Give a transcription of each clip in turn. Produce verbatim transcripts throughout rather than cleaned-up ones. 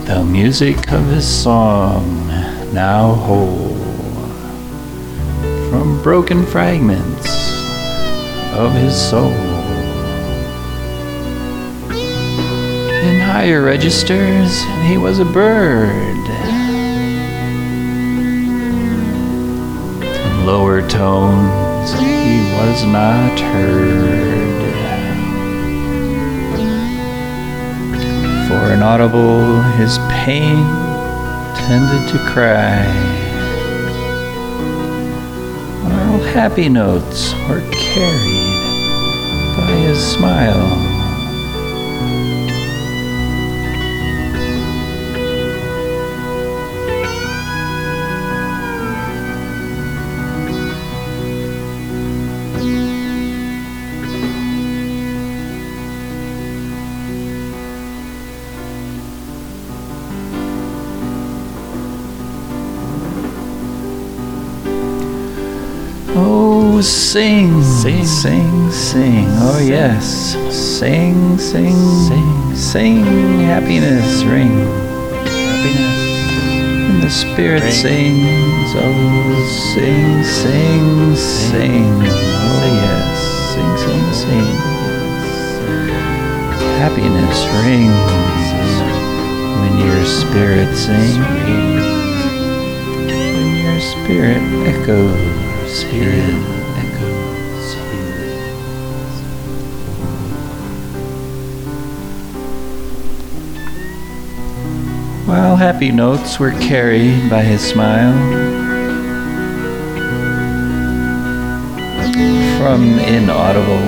The music of his song now whole, from broken fragments of his soul. In higher registers he was a bird, in lower tones he was not heard. For inaudible his pain tended to cry, while happy notes were carried by his smile. Oh, sing, sing, sing, sing. Oh, yes. Sing, sing, sing, sing. Happiness, ring. Happiness. And the spirit ring. Sings. Oh, sing, sing, sing. Oh, yes. Sing, sing, sing. Happiness rings when your spirit sings. When your spirit echoes. Spirit echoes his. While happy notes were carried by his smile, from inaudible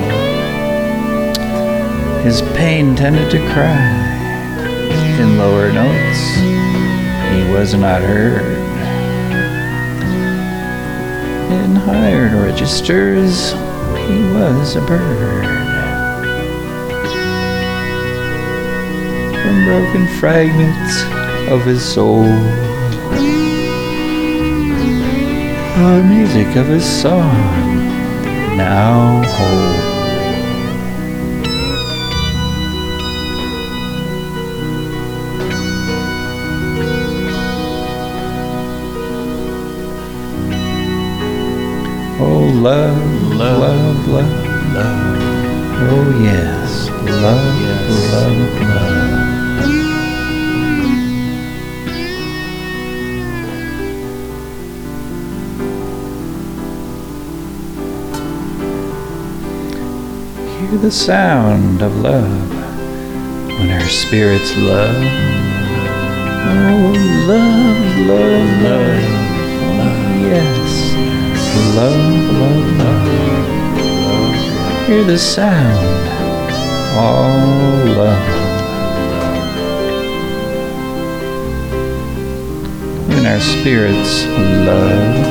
his pain tended to cry. In lower notes he was not heard. In higher registers he was a bird, from broken fragments of his soul. The music of his song now whole. Oh, love, love, love, love, love. Oh, yes, love, yes, love, love. Hear the sound of love when our spirits love. Oh, love, love, love. Oh, yes. Love, love, love, love. Hear the sound, all love. When our spirits love,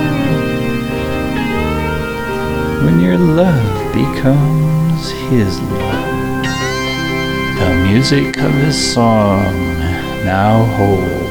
when your love becomes his love, the music of his song now whole.